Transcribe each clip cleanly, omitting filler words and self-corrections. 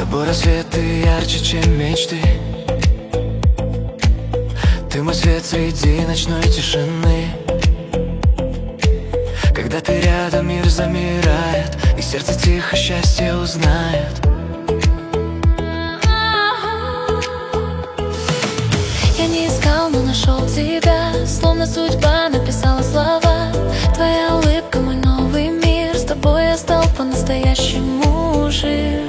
тобой рассветы ярче, чем мечты. Ты мой свет среди ночной тишины. Когда ты рядом, мир замирает, и сердце тихо счастье узнает. Я не искал, но нашел тебя, словно судьба написала слова. Твоя улыбка, мой новый мир, с тобой я стал по-настоящему жив.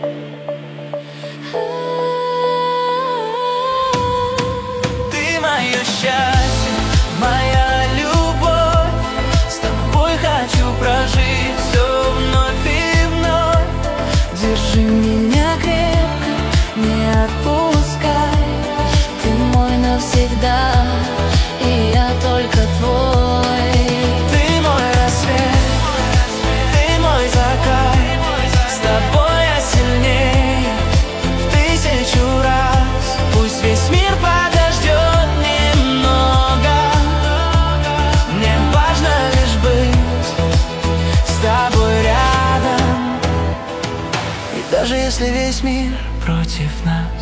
Ты мое счастье, моя любовь, с тобой хочу прожить все вновь и вновь. Держи меня крепко, не отпускай. Ты мой навсегда, и я только твой. Ты мой рассвет, ты мой закат, с тобой я сильней в 1000 раз. Пусть весь мир подождет немного, мне важно лишь быть с тобой рядом. И даже если весь мир против нас,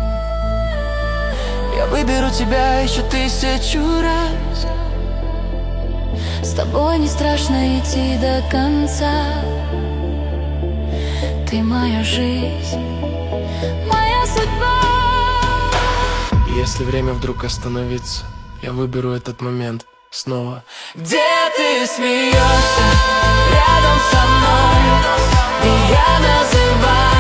я выберу тебя еще 1000 раз. С тобой не страшно идти до конца. Ты моя жизнь, моя судьба. Если время вдруг остановится, я выберу этот момент снова. Где ты смеешься рядом со мной, и я называю